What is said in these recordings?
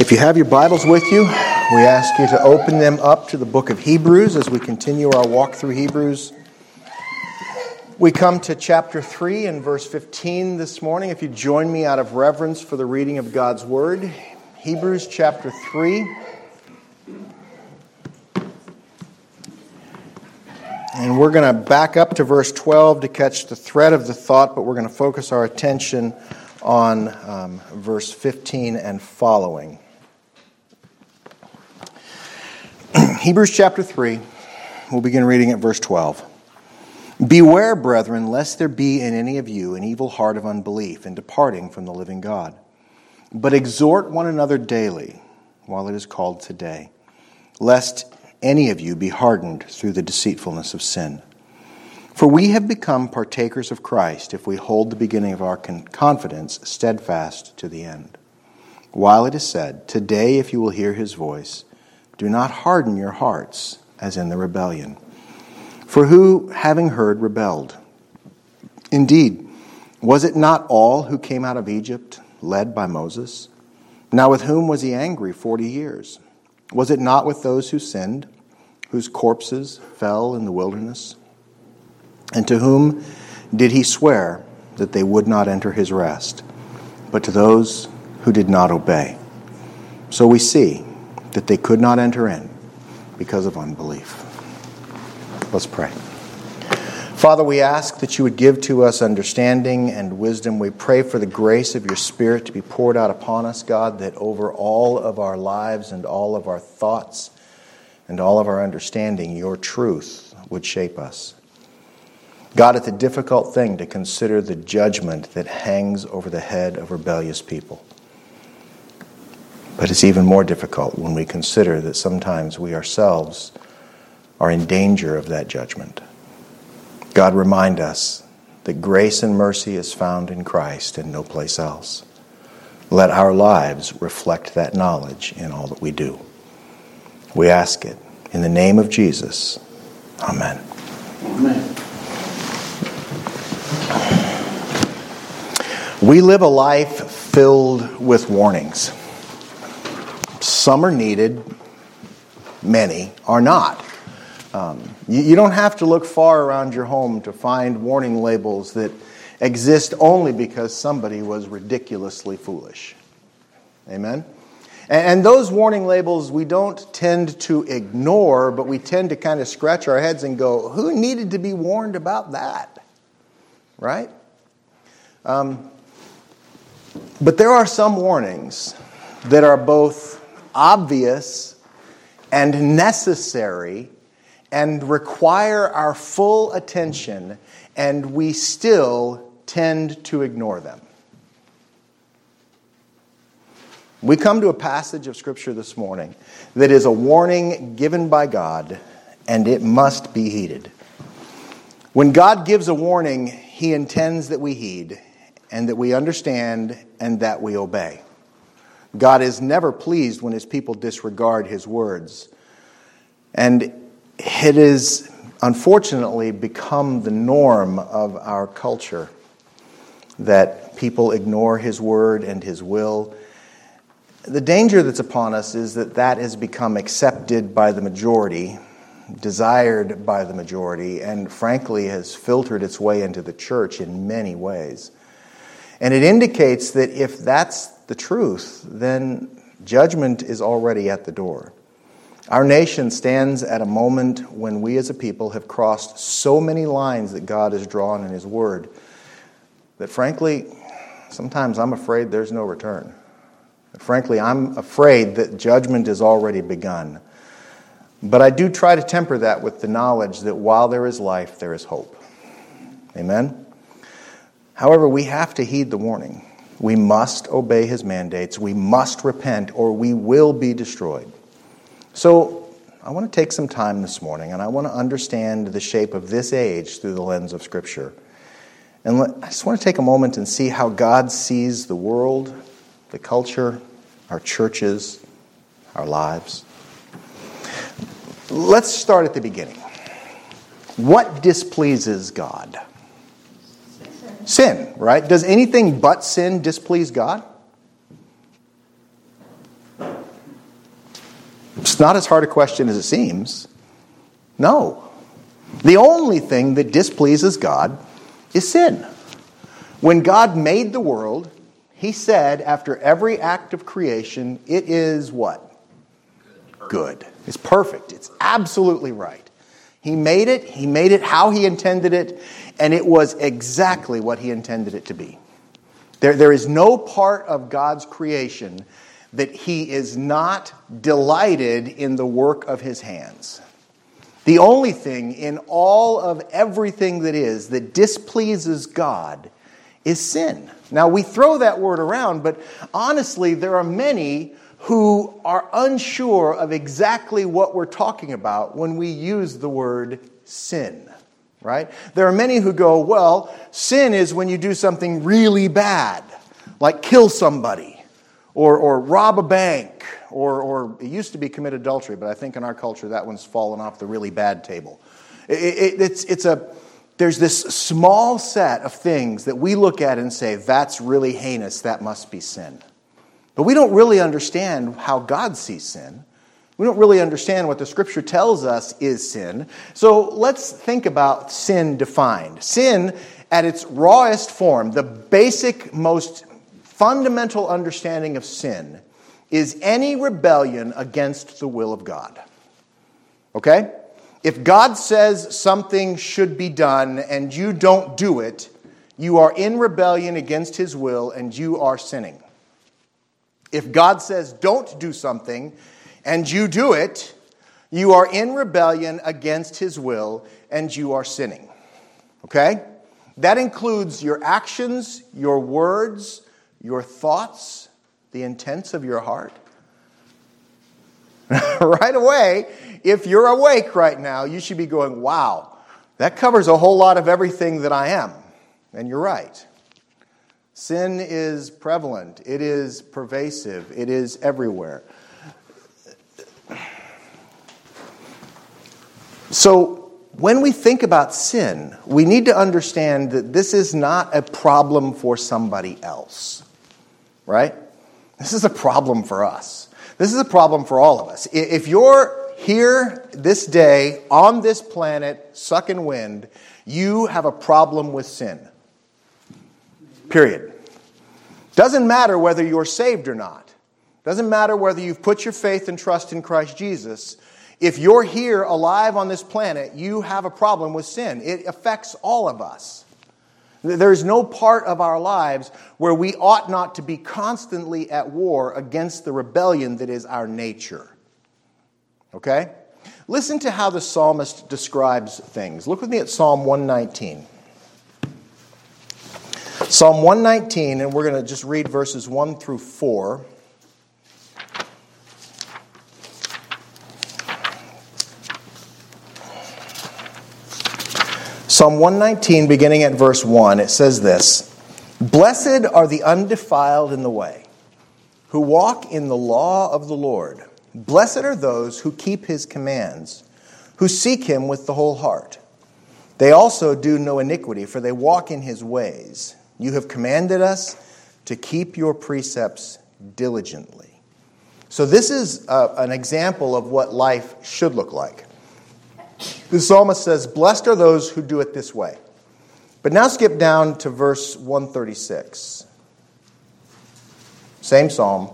If you have your Bibles with you, we ask you to open them up to the book of Hebrews as we continue our walk through Hebrews. We come to chapter 3 and verse 15 this morning. If you join me out of reverence for the reading of God's Word, Hebrews chapter 3. And we're going to back up to verse 12 to catch the thread of the thought, but we're going to focus our attention on verse 15 and following. Hebrews chapter 3, we'll begin reading at verse 12. Beware, brethren, lest there be in any of you an evil heart of unbelief in departing from the living God. But exhort one another daily, while it is called today, lest any of you be hardened through the deceitfulness of sin. For we have become partakers of Christ if we hold the beginning of our confidence steadfast to the end. While it is said, today if you will hear his voice, do not harden your hearts as in the rebellion. For who, having heard, rebelled? Indeed, was it not all who came out of Egypt led by Moses? Now with whom was he angry 40 years? Was it not with those who sinned, whose corpses fell in the wilderness? And to whom did he swear that they would not enter his rest, but to those who did not obey? So we see that they could not enter in because of unbelief. Let's pray. Father, we ask that you would give to us understanding and wisdom. We pray for the grace of your Spirit to be poured out upon us, God, that over all of our lives and all of our thoughts and all of our understanding, your truth would shape us. God, it's a difficult thing to consider the judgment that hangs over the head of rebellious people. But it's even more difficult when we consider that sometimes we ourselves are in danger of that judgment. God, remind us that grace and mercy is found in Christ and no place else. Let our lives reflect that knowledge in all that we do. We ask it in the name of Jesus. Amen. Amen. We live a life filled with warnings. Some are needed, many are not. You don't have to look far around your home to find warning labels that exist only because somebody was ridiculously foolish. Amen? And those warning labels we don't tend to ignore, but we tend to kind of scratch our heads and go, who needed to be warned about that? Right? But there are some warnings that are both obvious and necessary and require our full attention, and we still tend to ignore them. We come to a passage of Scripture this morning that is a warning given by God, and it must be heeded. When God gives a warning, he intends that we heed, and that we understand, and that we obey. God is never pleased when his people disregard his words. And it has unfortunately become the norm of our culture that people ignore his word and his will. The danger that's upon us is that that has become accepted by the majority, desired by the majority, and frankly has filtered its way into the church in many ways. And it indicates that if that's the truth, then judgment is already at the door. Our nation stands at a moment when we as a people have crossed so many lines that God has drawn in his word that frankly, sometimes I'm afraid there's no return. Frankly, I'm afraid that judgment has already begun. But I do try to temper that with the knowledge that while there is life, there is hope. Amen? However, we have to heed the warning. We must obey his mandates. We must repent or we will be destroyed. So I want to take some time this morning and I want to understand the shape of this age through the lens of Scripture. And I just want to take a moment and see how God sees the world, the culture, our churches, our lives. Let's start at the beginning. What displeases God? Sin, right? Does anything but sin displease God? It's not as hard a question as it seems. No. The only thing that displeases God is sin. When God made the world, He said after every act of creation, it is what? Good. It's perfect. It's absolutely right. He made it how He intended it, and it was exactly what He intended it to be. There is no part of God's creation that He is not delighted in the work of His hands. The only thing in all of everything that displeases God is sin. Now, we throw that word around, but honestly, there are many who are unsure of exactly what we're talking about when we use the word sin, right? There are many who go, well, sin is when you do something really bad, like kill somebody, or rob a bank, or it used to be commit adultery, but I think in our culture that one's fallen off the really bad table. There's this small set of things that we look at and say, that's really heinous, that must be sin. But we don't really understand how God sees sin. We don't really understand what the Scripture tells us is sin. So let's think about sin defined. Sin, at its rawest form, the basic, most fundamental understanding of sin, is any rebellion against the will of God. Okay? If God says something should be done and you don't do it, you are in rebellion against His will and you are sinning. If God says don't do something and you do it, you are in rebellion against His will and you are sinning. Okay? That includes your actions, your words, your thoughts, the intents of your heart. Right away, if you're awake right now, you should be going, wow, that covers a whole lot of everything that I am. And you're right. Sin is prevalent. It is pervasive. It is everywhere. So when we think about sin, we need to understand that this is not a problem for somebody else. Right? This is a problem for us. This is a problem for all of us. If you're here this day on this planet sucking wind, you have a problem with sin. Period. Doesn't matter whether you're saved or not. Doesn't matter whether you've put your faith and trust in Christ Jesus. If you're here alive on this planet, you have a problem with sin. It affects all of us. There is no part of our lives where we ought not to be constantly at war against the rebellion that is our nature. Okay? Listen to how the psalmist describes things. Look with me at Psalm 119. Psalm 119, and we're going to just read verses 1 through 4. Psalm 119, beginning at verse 1, it says this: Blessed are the undefiled in the way, who walk in the law of the Lord. Blessed are those who keep His commands, who seek Him with the whole heart. They also do no iniquity, for they walk in His ways. You have commanded us to keep your precepts diligently. So this is an example of what life should look like. The psalmist says, blessed are those who do it this way. But now skip down to verse 136. Same psalm.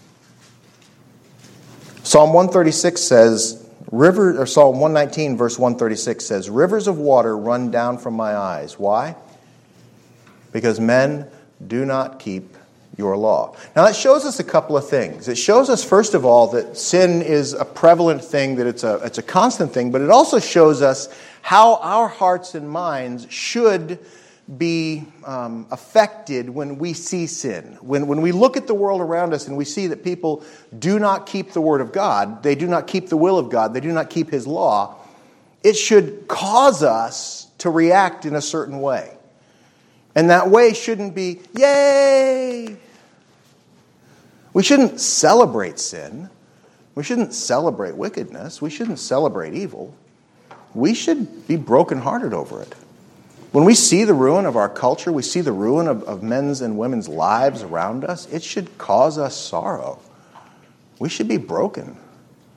Psalm 136 says, Psalm 119 verse 136 says, rivers of water run down from my eyes. Why? Because men do not keep your law. Now that shows us a couple of things. It shows us, first of all, that sin is a prevalent thing, that it's a constant thing, but it also shows us how our hearts and minds should be affected when we see sin. When we look at the world around us and we see that people do not keep the Word of God, they do not keep the will of God, they do not keep His law, it should cause us to react in a certain way. And that way shouldn't be, yay! We shouldn't celebrate sin. We shouldn't celebrate wickedness. We shouldn't celebrate evil. We should be brokenhearted over it. When we see the ruin of our culture, we see the ruin of men's and women's lives around us, it should cause us sorrow. We should be broken.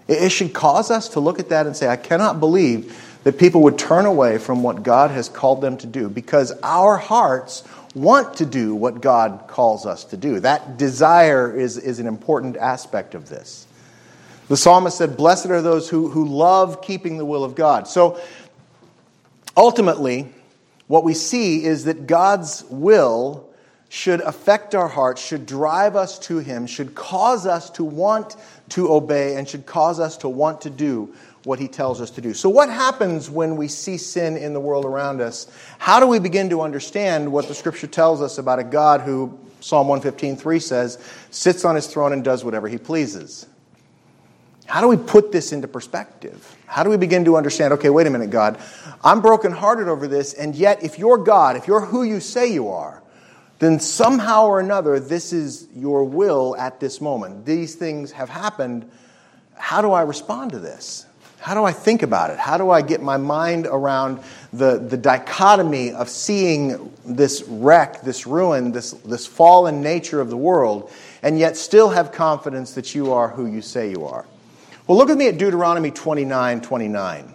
It should cause us to look at that and say, I cannot believe that people would turn away from what God has called them to do, because our hearts want to do what God calls us to do. That desire is an important aspect of this. The psalmist said, blessed are those who love keeping the will of God. So ultimately, what we see is that God's will should affect our hearts, should drive us to Him, should cause us to want to obey, and should cause us to want to do what He tells us to do. So what happens when we see sin in the world around us? How do we begin to understand what the Scripture tells us about a God who, Psalm 115:3 says, sits on His throne and does whatever He pleases? How do we put this into perspective? How do we begin to understand, okay, wait a minute, God, I'm brokenhearted over this, and yet if you're God, if you're who you say you are, then somehow or another this is your will at this moment. These things have happened. How do I respond to this? How do I think about it? How do I get my mind around the dichotomy of seeing this wreck, this ruin, this fallen nature of the world, and yet still have confidence that you are who you say you are? Well, look with me at Deuteronomy 29:29.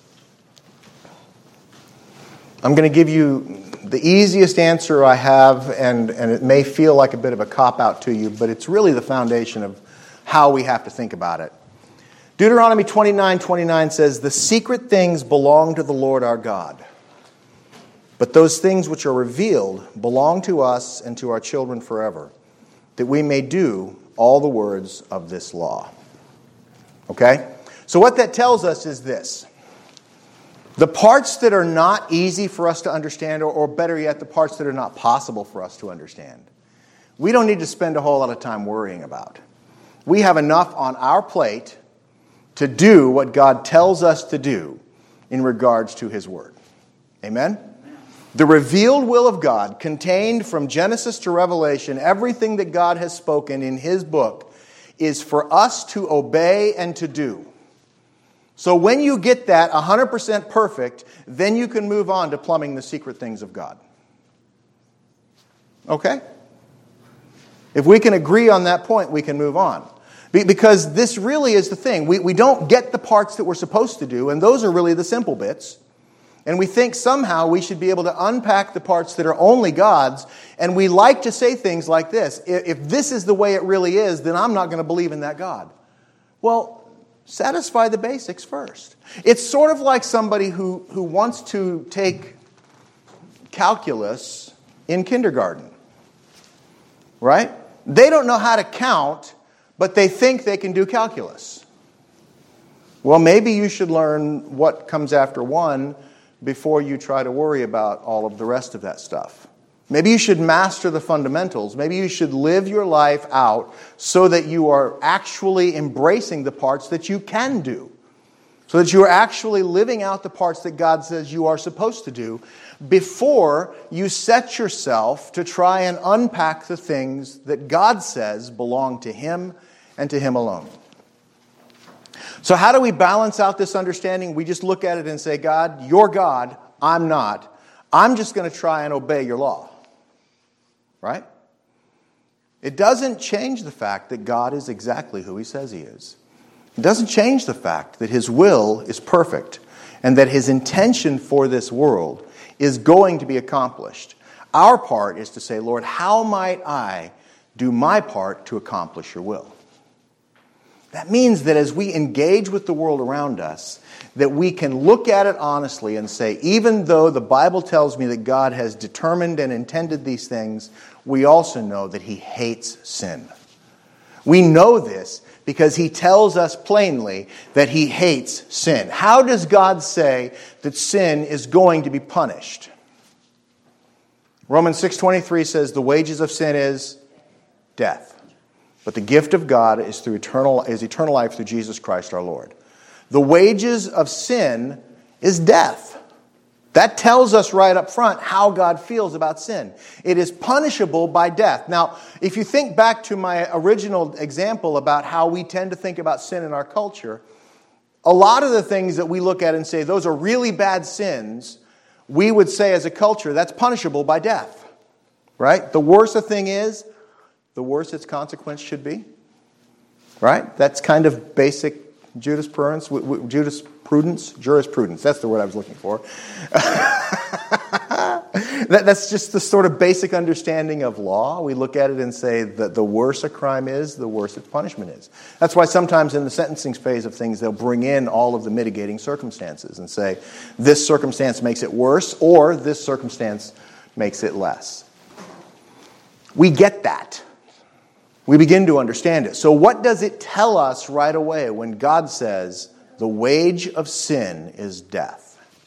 I'm going to give you the easiest answer I have, and it may feel like a bit of a cop-out to you, but it's really the foundation of how we have to think about it. Deuteronomy 29:29 says, the secret things belong to the Lord our God, but those things which are revealed belong to us and to our children forever, that we may do all the words of this law. Okay? So what that tells us is this. The parts that are not easy for us to understand, or better yet, the parts that are not possible for us to understand, we don't need to spend a whole lot of time worrying about. We have enough on our plate to do what God tells us to do in regards to His Word. Amen? The revealed will of God, contained from Genesis to Revelation, everything that God has spoken in His book, is for us to obey and to do. So when you get that 100% perfect, then you can move on to plumbing the secret things of God. Okay? If we can agree on that point, we can move on. Because this really is the thing. We don't get the parts that we're supposed to do, and those are really the simple bits. And we think somehow we should be able to unpack the parts that are only God's, and we like to say things like this. If this is the way it really is, then I'm not going to believe in that God. Well, satisfy the basics first. It's sort of like somebody who wants to take calculus in kindergarten. Right? They don't know how to count, but they think they can do calculus. Well, maybe you should learn what comes after 1 before you try to worry about all of the rest of that stuff. Maybe you should master the fundamentals. Maybe you should live your life out so that you are actually embracing the parts that you can do. So that you are actually living out the parts that God says you are supposed to do before you set yourself to try and unpack the things that God says belong to Him and to Him alone. So how do we balance out this understanding? We just look at it and say, God, you're God, I'm not. I'm just going to try and obey your law. Right? It doesn't change the fact that God is exactly who He says He is. It doesn't change the fact that His will is perfect and that His intention for this world is going to be accomplished. Our part is to say, Lord, how might I do my part to accomplish your will? That means that as we engage with the world around us, that we can look at it honestly and say, even though the Bible tells me that God has determined and intended these things, we also know that He hates sin. We know this because He tells us plainly that He hates sin. How does God say that sin is going to be punished? Romans 6:23 says the wages of sin is death. But the gift of God is eternal life through Jesus Christ our Lord. The wages of sin is death. That tells us right up front how God feels about sin. It is punishable by death. Now, if you think back to my original example about how we tend to think about sin in our culture, a lot of the things that we look at and say, those are really bad sins, we would say as a culture, that's punishable by death. Right? The worse a thing is, the worse its consequence should be. Right? That's kind of basic jurisprudence, that's the word I was looking for. That's just the sort of basic understanding of law. We look at it and say that the worse a crime is, the worse its punishment is. That's why sometimes in the sentencing phase of things, they'll bring in all of the mitigating circumstances and say, this circumstance makes it worse, or this circumstance makes it less. We get that. We begin to understand it. So what does it tell us right away when God says, the wage of sin is death?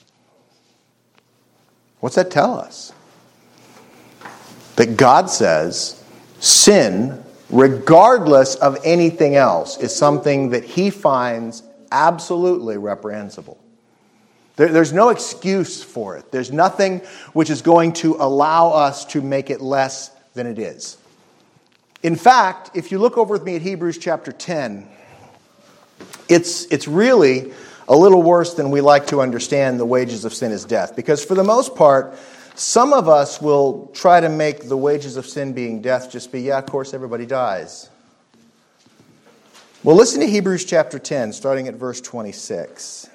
What's that tell us? That God says sin, regardless of anything else, is something that He finds absolutely reprehensible. There's no excuse for it. There's nothing which is going to allow us to make it less than it is. In fact, if you look over with me at Hebrews chapter 10, it's really a little worse than we like to understand the wages of sin is death. Because for the most part, some of us will try to make the wages of sin being death just be, yeah, of course, everybody dies. Well, listen to Hebrews chapter 10, starting at verse 26.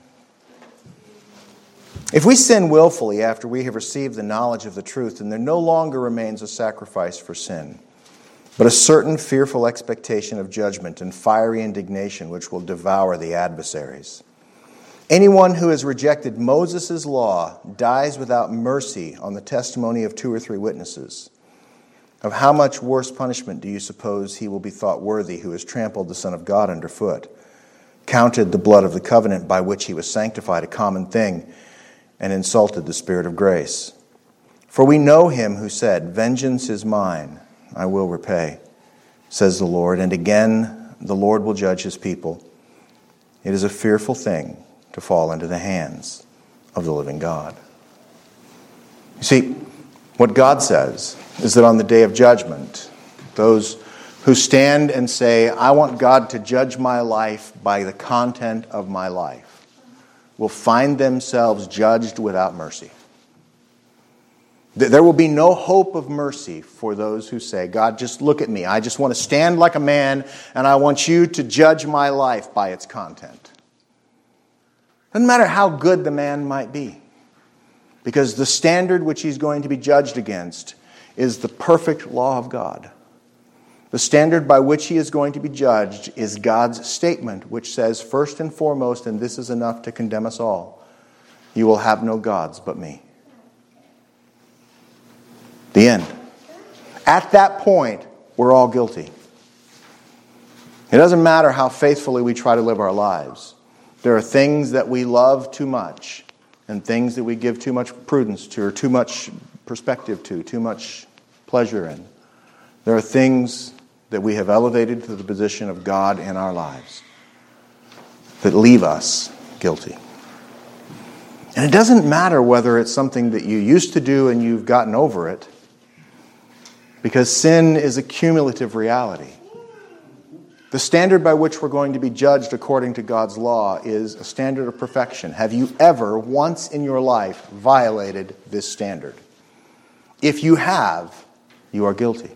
If we sin willfully after we have received the knowledge of the truth, then there no longer remains a sacrifice for sin, but a certain fearful expectation of judgment and fiery indignation which will devour the adversaries. Anyone who has rejected Moses' law dies without mercy on the testimony of 2 or 3 witnesses. Of how much worse punishment do you suppose he will be thought worthy who has trampled the Son of God underfoot, counted the blood of the covenant by which he was sanctified a common thing, and insulted the Spirit of grace? For we know him who said, vengeance is mine, I will repay, says the Lord. And again, the Lord will judge his people. It is a fearful thing to fall into the hands of the living God. You see, what God says is that on the day of judgment, those who stand and say, I want God to judge my life by the content of my life, will find themselves judged without mercy. There will be no hope of mercy for those who say, God, just look at me. I just want to stand like a man, and I want you to judge my life by its content. Doesn't matter how good the man might be, because the standard which he's going to be judged against is the perfect law of God. The standard by which he is going to be judged is God's statement, which says, first and foremost, and this is enough to condemn us all, you will have no gods but me. The end. At that point, we're all guilty. It doesn't matter how faithfully we try to live our lives. There are things that we love too much and things that we give too much prudence to or too much perspective to, too much pleasure in. There are things that we have elevated to the position of God in our lives that leave us guilty. And it doesn't matter whether it's something that you used to do and you've gotten over it, because sin is a cumulative reality. The standard by which we're going to be judged according to God's law is a standard of perfection. Have you ever, once in your life, violated this standard? If you have, you are guilty.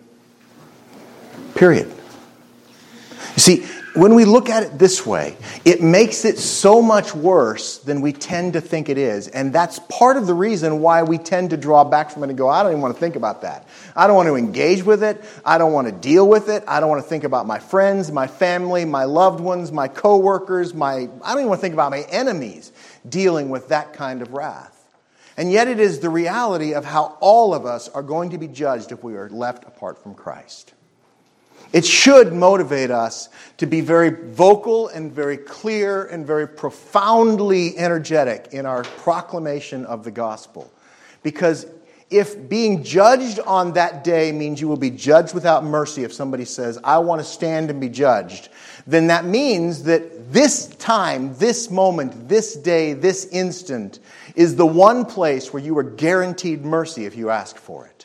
Period. You see, when we look at it this way, it makes it so much worse than we tend to think it is. And that's part of the reason why we tend to draw back from it and go, I don't even want to think about that. I don't want to engage with it. I don't want to deal with it. I don't want to think about my friends, my family, my loved ones, my coworkers, I don't even want to think about my enemies dealing with that kind of wrath. And yet it is the reality of how all of us are going to be judged if we are left apart from Christ. It should motivate us to be very vocal and very clear and very profoundly energetic in our proclamation of the gospel. Because if being judged on that day means you will be judged without mercy, if somebody says, I want to stand and be judged, then that means that this time, this moment, this day, this instant is the one place where you are guaranteed mercy if you ask for it.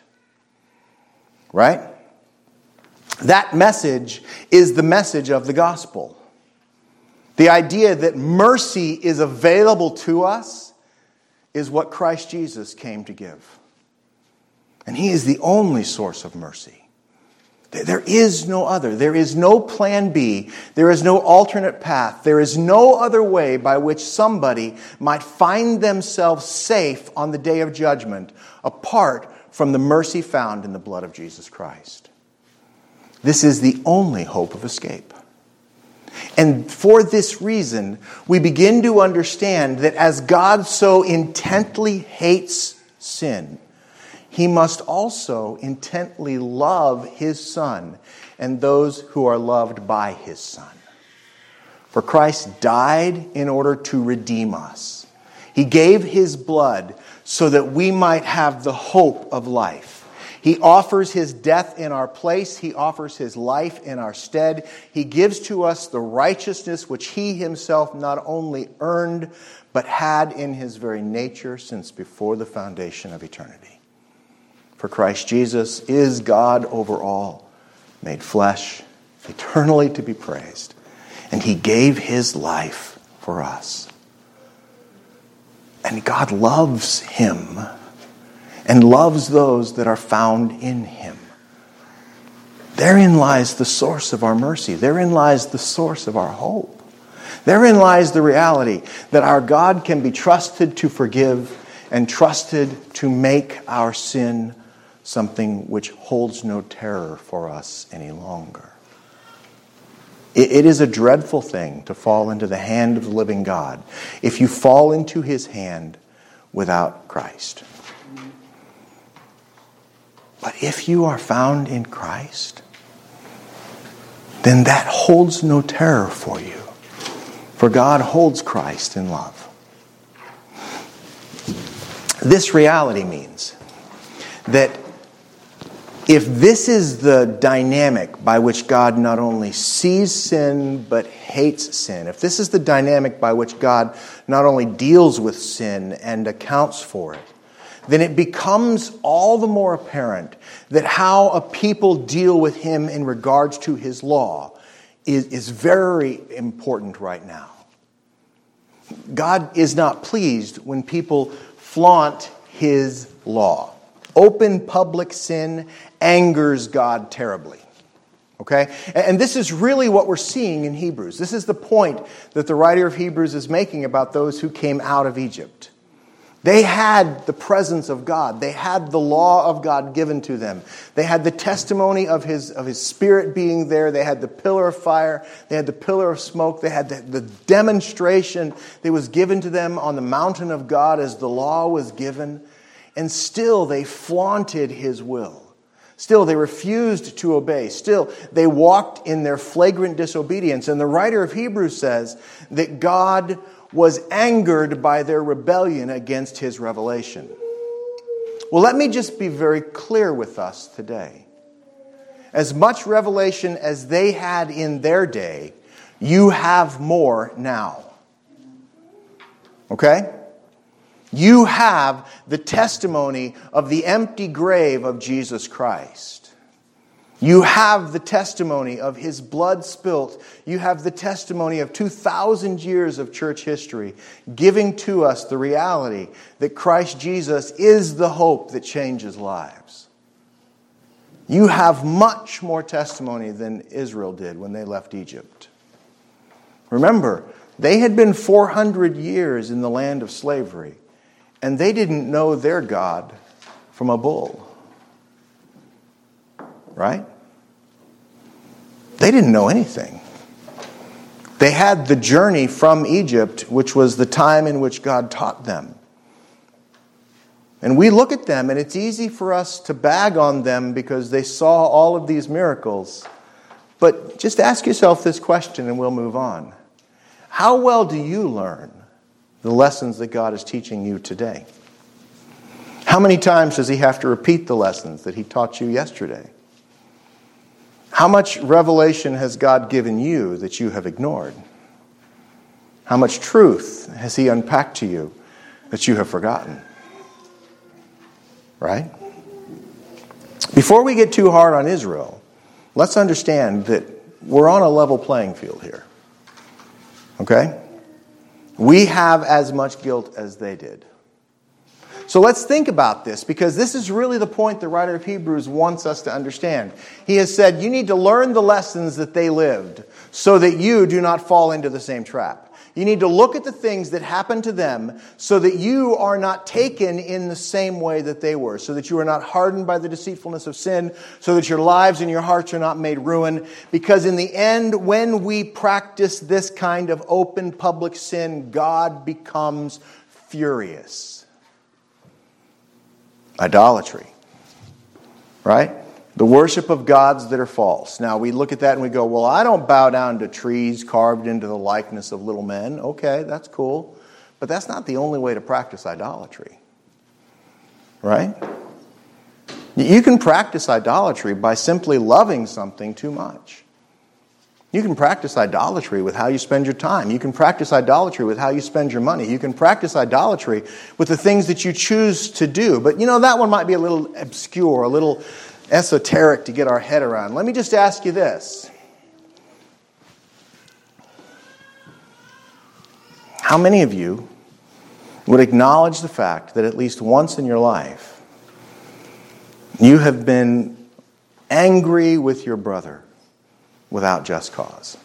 Right? That message is the message of the gospel. The idea that mercy is available to us is what Christ Jesus came to give. And He is the only source of mercy. There is no other. There is no plan B. There is no alternate path. There is no other way by which somebody might find themselves safe on the day of judgment apart from the mercy found in the blood of Jesus Christ. This is the only hope of escape. And for this reason, we begin to understand that as God so intently hates sin, He must also intently love His Son and those who are loved by His Son. For Christ died in order to redeem us. He gave His blood so that we might have the hope of life. He offers His death in our place. He offers His life in our stead. He gives to us the righteousness which He Himself not only earned, but had in His very nature since before the foundation of eternity. For Christ Jesus is God over all, made flesh, eternally to be praised. And He gave His life for us. And God loves Him and loves those that are found in Him. Therein lies the source of our mercy. Therein lies the source of our hope. Therein lies the reality that our God can be trusted to forgive and trusted to make our sin something which holds no terror for us any longer. It is a dreadful thing to fall into the hand of the living God if you fall into His hand without Christ. But if you are found in Christ, then that holds no terror for you. For God holds Christ in love. This reality means that if this is the dynamic by which God not only sees sin but hates sin, if this is the dynamic by which God not only deals with sin and accounts for it, then it becomes all the more apparent that how a people deal with Him in regards to His law is very important right now. God is not pleased when people flaunt His law. Open public sin angers God terribly. Okay? And this is really what we're seeing in Hebrews. This is the point that the writer of Hebrews is making about those who came out of Egypt. They had the presence of God. They had the law of God given to them. They had the testimony of His Spirit being there. They had the pillar of fire. They had the pillar of smoke. They had the demonstration that was given to them on the mountain of God as the law was given. And still they flaunted His will. Still they refused to obey. Still they walked in their flagrant disobedience. And the writer of Hebrews says that God was angered by their rebellion against His revelation. Well, let me just be very clear with us today. As much revelation as they had in their day, you have more now. Okay? You have the testimony of the empty grave of Jesus Christ. You have the testimony of His blood spilt. You have the testimony of 2,000 years of church history giving to us the reality that Christ Jesus is the hope that changes lives. You have much more testimony than Israel did when they left Egypt. Remember, they had been 400 years in the land of slavery, and they didn't know their God from a bull. Right? They didn't know anything. They had the journey from Egypt, which was the time in which God taught them. And we look at them, and it's easy for us to bag on them because they saw all of these miracles. But just ask yourself this question, and we'll move on. How well do you learn the lessons that God is teaching you today? How many times does He have to repeat the lessons that He taught you yesterday? How much revelation has God given you that you have ignored? How much truth has He unpacked to you that you have forgotten? Right? Before we get too hard on Israel, let's understand that we're on a level playing field here. Okay? We have as much guilt as they did. So let's think about this, because this is really the point the writer of Hebrews wants us to understand. He has said you need to learn the lessons that they lived so that you do not fall into the same trap. You need to look at the things that happened to them so that you are not taken in the same way that they were, so that you are not hardened by the deceitfulness of sin, so that your lives and your hearts are not made ruin. Because in the end, when we practice this kind of open public sin, God becomes furious. Idolatry. Right? The worship of gods that are false. Now, we look at that and we go, well, I don't bow down to trees carved into the likeness of little men. Okay, that's cool. But that's not the only way to practice idolatry. Right? You can practice idolatry by simply loving something too much. You can practice idolatry with how you spend your time. You can practice idolatry with how you spend your money. You can practice idolatry with the things that you choose to do. But that one might be a little obscure, a little esoteric to get our head around. Let me just ask you this. How many of you would acknowledge the fact that at least once in your life you have been angry with your brother without just cause?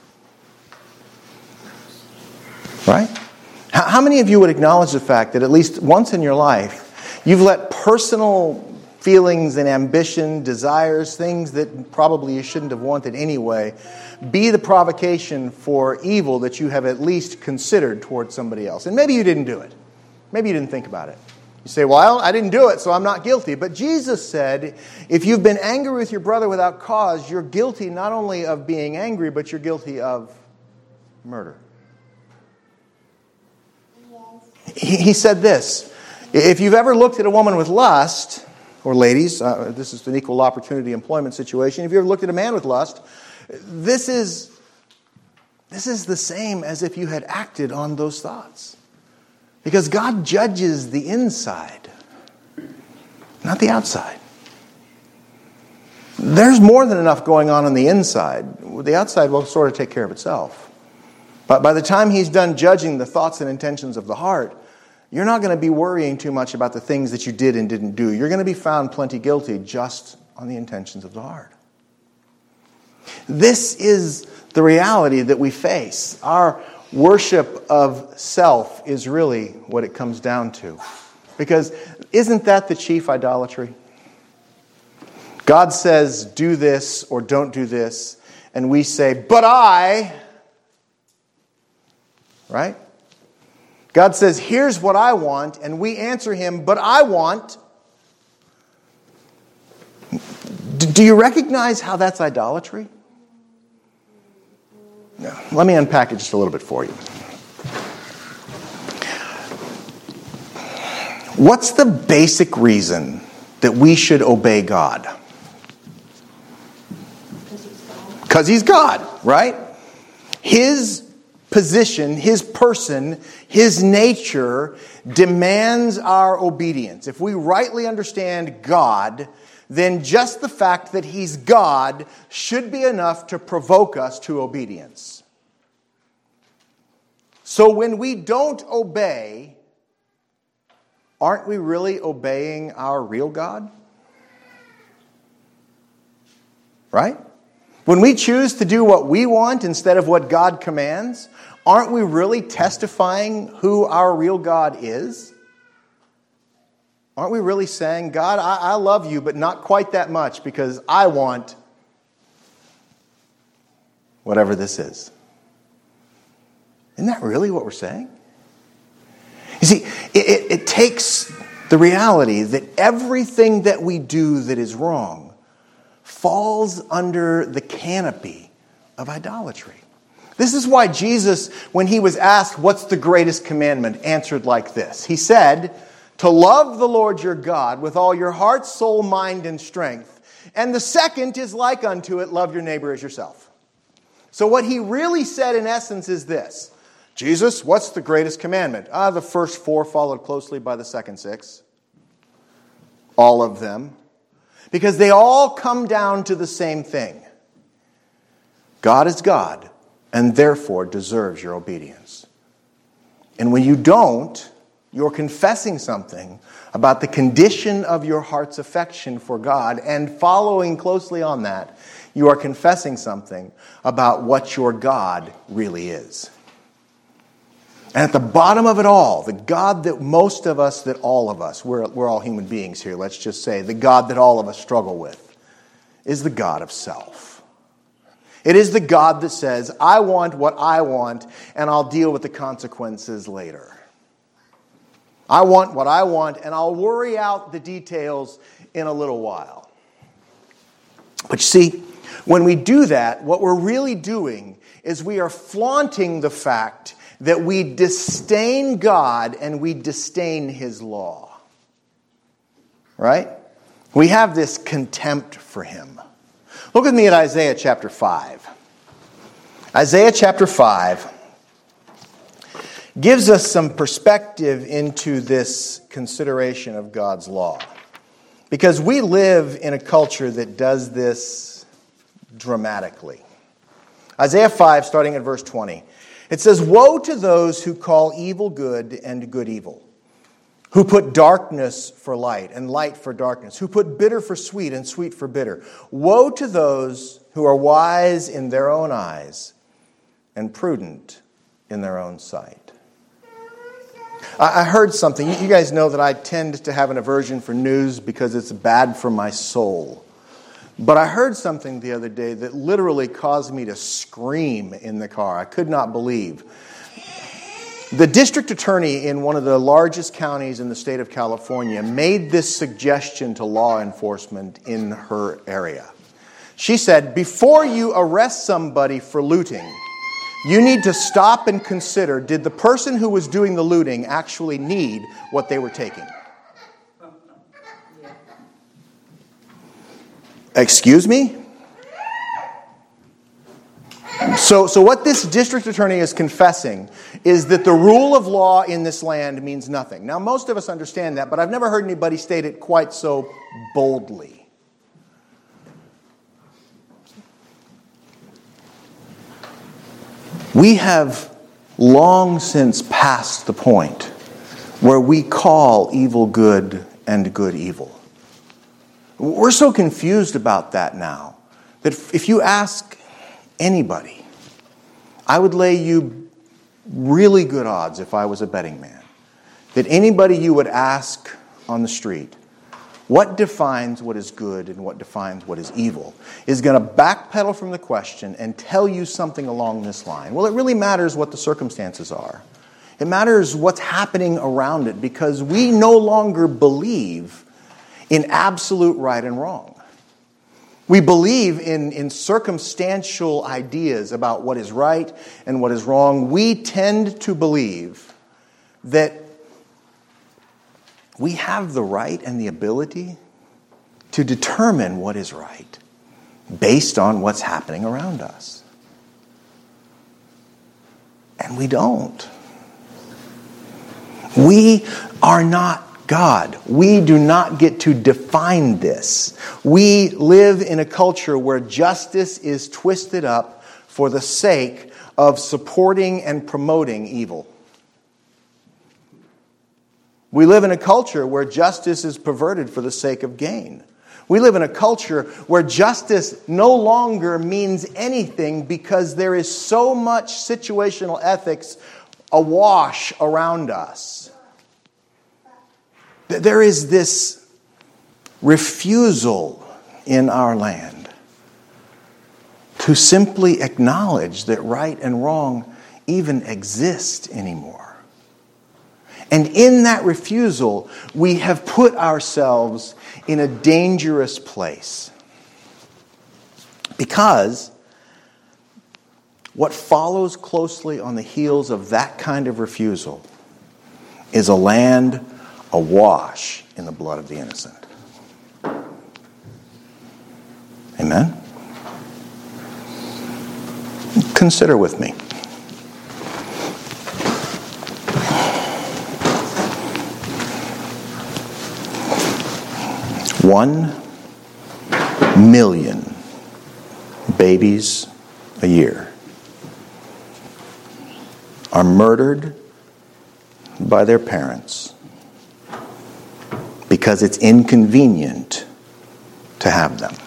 Right? How many of you would acknowledge the fact that at least once in your life you've let personal feelings and ambition, desires, things that probably you shouldn't have wanted anyway, be the provocation for evil that you have at least considered towards somebody else? And maybe you didn't do it. Maybe you didn't think about it. You say, well, I didn't do it, so I'm not guilty. But Jesus said, if you've been angry with your brother without cause, you're guilty not only of being angry, but you're guilty of murder. He said this, if you've ever looked at a woman with lust, or ladies, this is an equal opportunity employment situation. If you ever looked at a man with lust, this is the same as if you had acted on those thoughts. Because God judges the inside, not the outside. There's more than enough going on the inside. The outside will sort of take care of itself. But by the time He's done judging the thoughts and intentions of the heart, you're not going to be worrying too much about the things that you did and didn't do. You're going to be found plenty guilty just on the intentions of the heart. This is the reality that we face. Our worship of self is really what it comes down to. Because isn't that the chief idolatry? God says, do this or don't do this. And we say, but I. Right? God says, here's what I want, and we answer Him, but I want. Do you recognize how that's idolatry? No. Let me unpack it just a little bit for you. What's the basic reason that we should obey God? Because He's God, right? His position, His person, His nature demands our obedience. If we rightly understand God, then just the fact that He's God should be enough to provoke us to obedience. So when we don't obey, aren't we really obeying our real God? Right? When we choose to do what we want instead of what God commands, aren't we really testifying who our real God is? Aren't we really saying, God, I love you, but not quite that much because I want whatever this is? Isn't that really what we're saying? You see, it takes the reality that everything that we do that is wrong falls under the canopy of idolatry. This is why Jesus, when He was asked, what's the greatest commandment, answered like this. He said, to love the Lord your God with all your heart, soul, mind, and strength. And the second is like unto it, love your neighbor as yourself. So what He really said in essence is this. Jesus, what's the greatest commandment? The first 4 followed closely by the second 6. All of them. Because they all come down to the same thing. God is God, and therefore deserves your obedience. And when you don't, You're confessing something about the condition of your heart's affection for God, and following closely on that, you are confessing something about what your God really is. And at the bottom of it all, the God that most of us, that all of us, we're all human beings here, let's just say, the God that all of us struggle with is the God of self. It is the God that says, I want what I want, and I'll deal with the consequences later. I want what I want, and I'll worry out the details in a little while. But you see, when we do that, what we're really doing is we are flaunting the fact that we disdain God and we disdain His law. Right? We have this contempt for Him. Look with me at Isaiah chapter 5. Isaiah chapter 5 gives us some perspective into this consideration of God's law. Because we live in a culture that does this dramatically. Isaiah 5, starting at verse 20. It says, "Woe to those who call evil good and good evil, who put darkness for light and light for darkness, who put bitter for sweet and sweet for bitter. Woe to those who are wise in their own eyes and prudent in their own sight." I heard something. You guys know that I tend to have an aversion for news because it's bad for my soul. But I heard something the other day that literally caused me to scream in the car. I could not believe. The district attorney in one of the largest counties in the state of California made this suggestion to law enforcement in her area. She said, before you arrest somebody for looting, you need to stop and consider, did the person who was doing the looting actually need what they were taking? Excuse me? So what this district attorney is confessing is that the rule of law in this land means nothing. Now, most of us understand that, but I've never heard anybody state it quite so boldly. We have long since passed the point where we call evil good and good evil. We're so confused about that now that if you ask anybody, I would lay you really good odds, if I was a betting man, that anybody you would ask on the street, what defines what is good and what defines what is evil, is going to backpedal from the question and tell you something along this line. Well, it really matters what the circumstances are. It matters what's happening around it, because we no longer believe in absolute right and wrong. We believe in circumstantial ideas about what is right and what is wrong. We tend to believe that we have the right and the ability to determine what is right based on what's happening around us. And we don't. We are not God. We do not get to define this. We live in a culture where justice is twisted up for the sake of supporting and promoting evil. We live in a culture where justice is perverted for the sake of gain. We live in a culture where justice no longer means anything because there is so much situational ethics awash around us. There is this refusal in our land to simply acknowledge that right and wrong even exist anymore. And in that refusal, we have put ourselves in a dangerous place. Because what follows closely on the heels of that kind of refusal is a land awash in the blood of the innocent. Amen? Consider with me. $1 million babies a year are murdered by their parents because it's inconvenient to have them.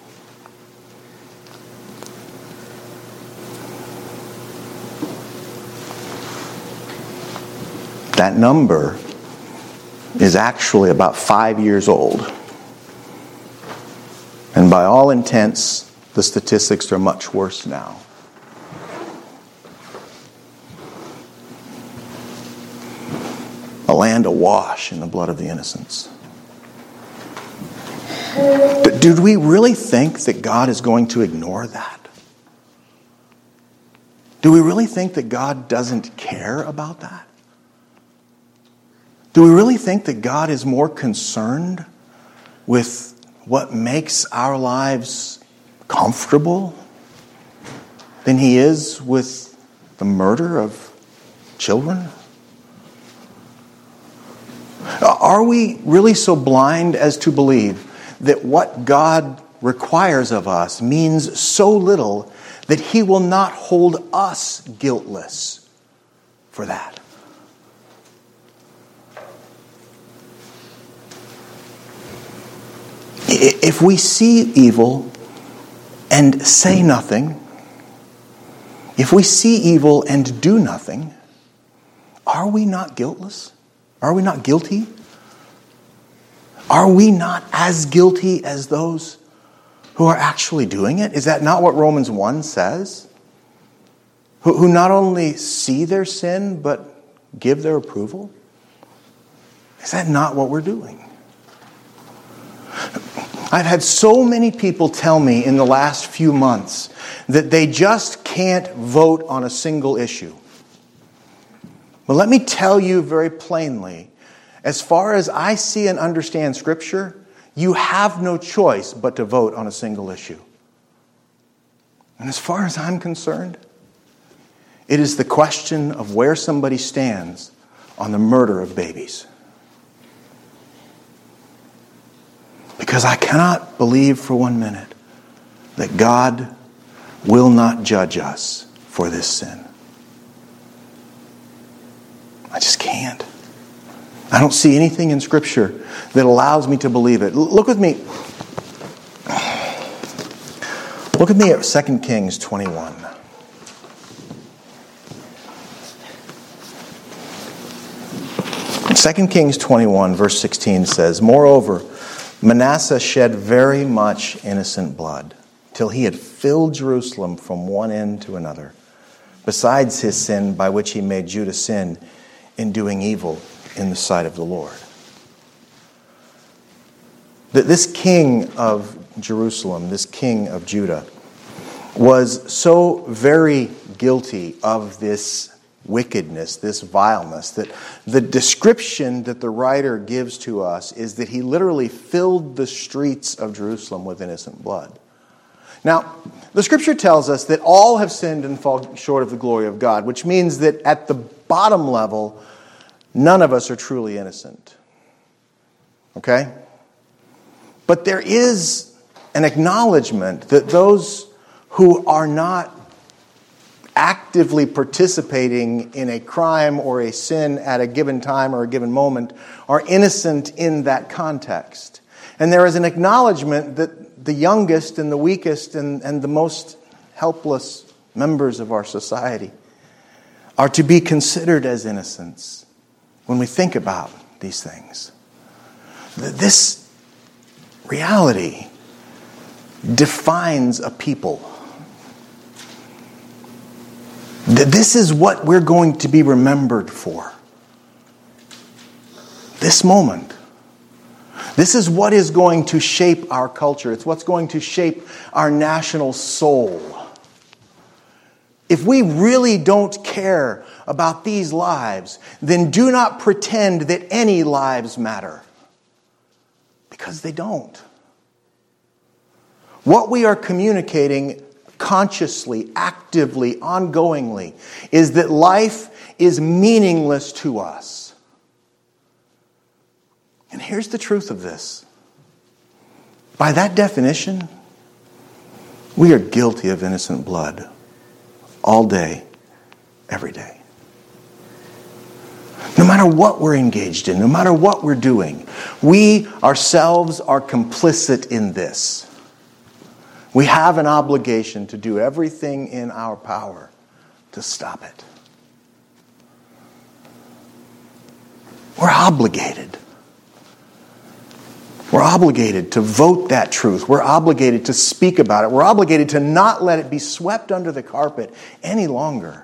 That number is actually about 5 years old. And by all intents, the statistics are much worse now. A land awash in the blood of the innocents. Do we really think that God is going to ignore that? Do we really think that God doesn't care about that? Do we really think that God is more concerned with what makes our lives comfortable than He is with the murder of children? Are we really so blind as to believe that what God requires of us means so little that He will not hold us guiltless for that? If we see evil and say nothing, if we see evil and do nothing, are we not guiltless? Are we not guilty? Are we not as guilty as those who are actually doing it? Is that not what Romans 1 says? Who not only see their sin, but give their approval? Is that not what we're doing? I've had so many people tell me in the last few months that they just can't vote on a single issue. But let me tell you very plainly, as far as I see and understand Scripture, you have no choice but to vote on a single issue. And as far as I'm concerned, it is the question of where somebody stands on the murder of babies. Because I cannot believe for 1 minute that God will not judge us for this sin. I just can't. I don't see anything in Scripture that allows me to believe it. Look with me. Look at me at 2 Kings 21. In 2 Kings 21, verse 16 says, "Moreover, Manasseh shed very much innocent blood, till he had filled Jerusalem from one end to another, besides his sin by which he made Judah sin in doing evil in the sight of the Lord." That this king of Jerusalem, this king of Judah, was so very guilty of this wickedness, this vileness, that the description that the writer gives to us is that he literally filled the streets of Jerusalem with innocent blood. Now, the Scripture tells us that all have sinned and fall short of the glory of God, which means that at the bottom level, none of us are truly innocent. Okay? But there is an acknowledgement that those who are not actively participating in a crime or a sin at a given time or a given moment are innocent in that context. And there is an acknowledgement that the youngest and the weakest and the most helpless members of our society are to be considered as innocents when we think about these things. This reality defines a people. This is what we're going to be remembered for. This moment. This is what is going to shape our culture. It's what's going to shape our national soul. If we really don't care about these lives, then do not pretend that any lives matter. Because they don't. What we are communicating consciously, actively, ongoingly, is that life is meaningless to us. And here's the truth of this. By that definition, we are guilty of innocent blood all day, every day. No matter what we're engaged in, no matter what we're doing, we ourselves are complicit in this. We have an obligation to do everything in our power to stop it. We're obligated. We're obligated to vote that truth. We're obligated to speak about it. We're obligated to not let it be swept under the carpet any longer.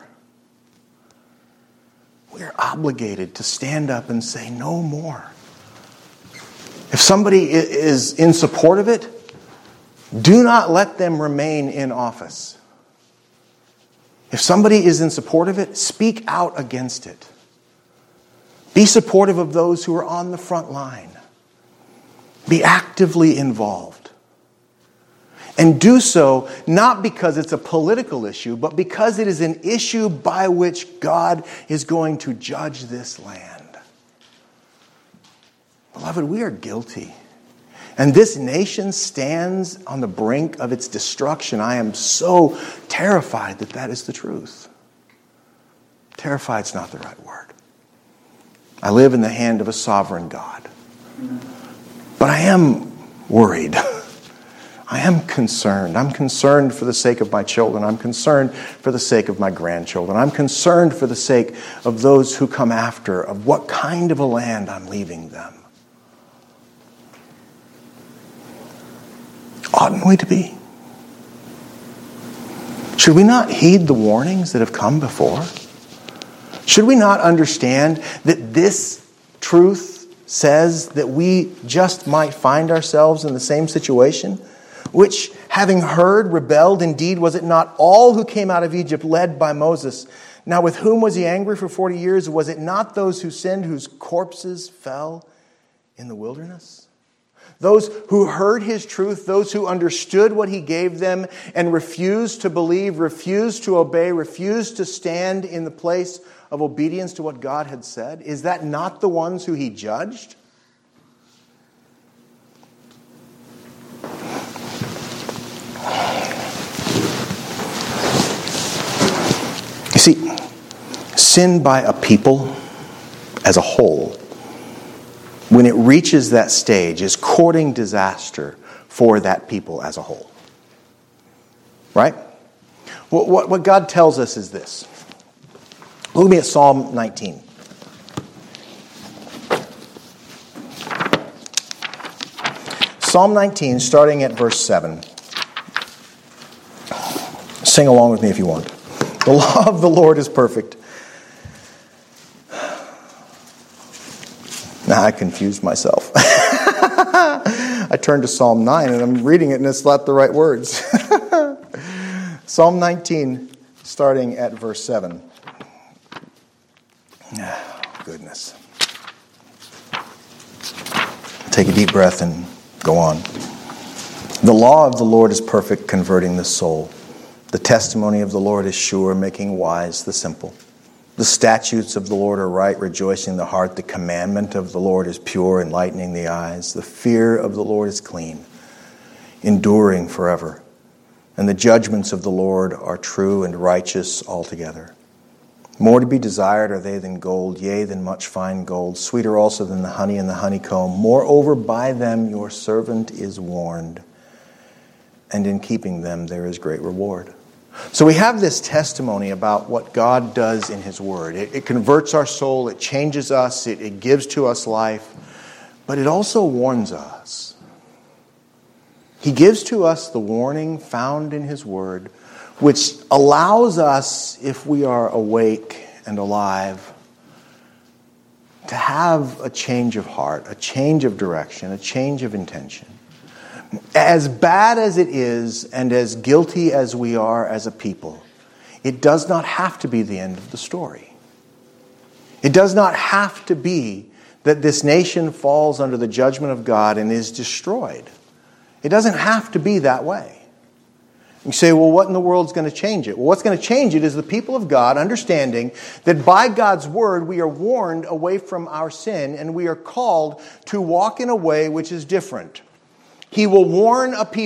We're obligated to stand up and say no more. If somebody is in support of it, do not let them remain in office. If somebody is in support of it, speak out against it. Be supportive of those who are on the front line. Be actively involved. And do so not because it's a political issue, but because it is an issue by which God is going to judge this land. Beloved, we are guilty. And this nation stands on the brink of its destruction. I am so terrified that that is the truth. Terrified's not the right word. I live in the hand of a sovereign God. But I am worried. I am concerned. I'm concerned for the sake of my children. I'm concerned for the sake of my grandchildren. I'm concerned for the sake of those who come after, of what kind of a land I'm leaving them. Oughtn't we to be? Should we not heed the warnings that have come before? Should we not understand that this truth says that we just might find ourselves in the same situation? Which, having heard, rebelled. Indeed, was it not all who came out of Egypt led by Moses? Now with whom was he angry for 40 years? Was it not those who sinned, whose corpses fell in the wilderness? Those who heard his truth, those who understood what he gave them and refused to believe, refused to obey, refused to stand in the place of obedience to what God had said? Is that not the ones who he judged? You see, sin by a people as a whole, when it reaches that stage, is courting disaster for that people as a whole. Right? What God tells us is this. Look at me at Psalm 19. Psalm 19, starting at verse 7. Sing along with me if you want. The law of the Lord is perfect. Now I confused myself. I turned to Psalm 9 and I'm reading it and it's not the right words. Psalm 19, starting at verse 7. Oh, goodness. Take a deep breath and go on. The law of the Lord is perfect, converting the soul. The testimony of the Lord is sure, making wise the simple. The statutes of the Lord are right, rejoicing the heart. The commandment of the Lord is pure, enlightening the eyes. The fear of the Lord is clean, enduring forever. And the judgments of the Lord are true and righteous altogether. More to be desired are they than gold, yea, than much fine gold, sweeter also than the honey and the honeycomb. Moreover, by them your servant is warned, and in keeping them there is great reward. So we have this testimony about what God does in his word. It converts our soul, it changes us, it gives to us life, but it also warns us. He gives to us the warning found in his word, which allows us, if we are awake and alive, to have a change of heart, a change of direction, a change of intention. As bad as it is and as guilty as we are as a people, it does not have to be the end of the story. It does not have to be that this nation falls under the judgment of God and is destroyed. It doesn't have to be that way. You say, well, what in the world is going to change it? Well, what's going to change it is the people of God understanding that by God's word we are warned away from our sin and we are called to walk in a way which is different. He will warn a people.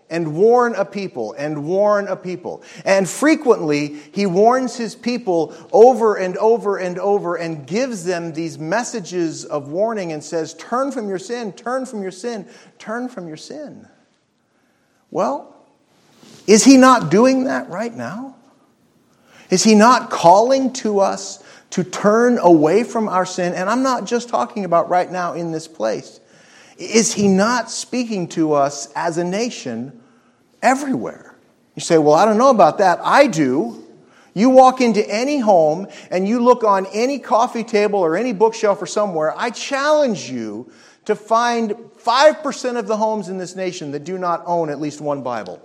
and warn a people and warn a people. And frequently, he warns his people over and over and over and gives them these messages of warning and says, turn from your sin, turn from your sin, turn from your sin. Well, is he not doing that right now? Is he not calling to us to turn away from our sin? And I'm not just talking about right now in this place. Is he not speaking to us as a nation everywhere? You say, well, I don't know about that. I do. You walk into any home and you look on any coffee table or any bookshelf or somewhere, I challenge you to find 5% of the homes in this nation that do not own at least one Bible.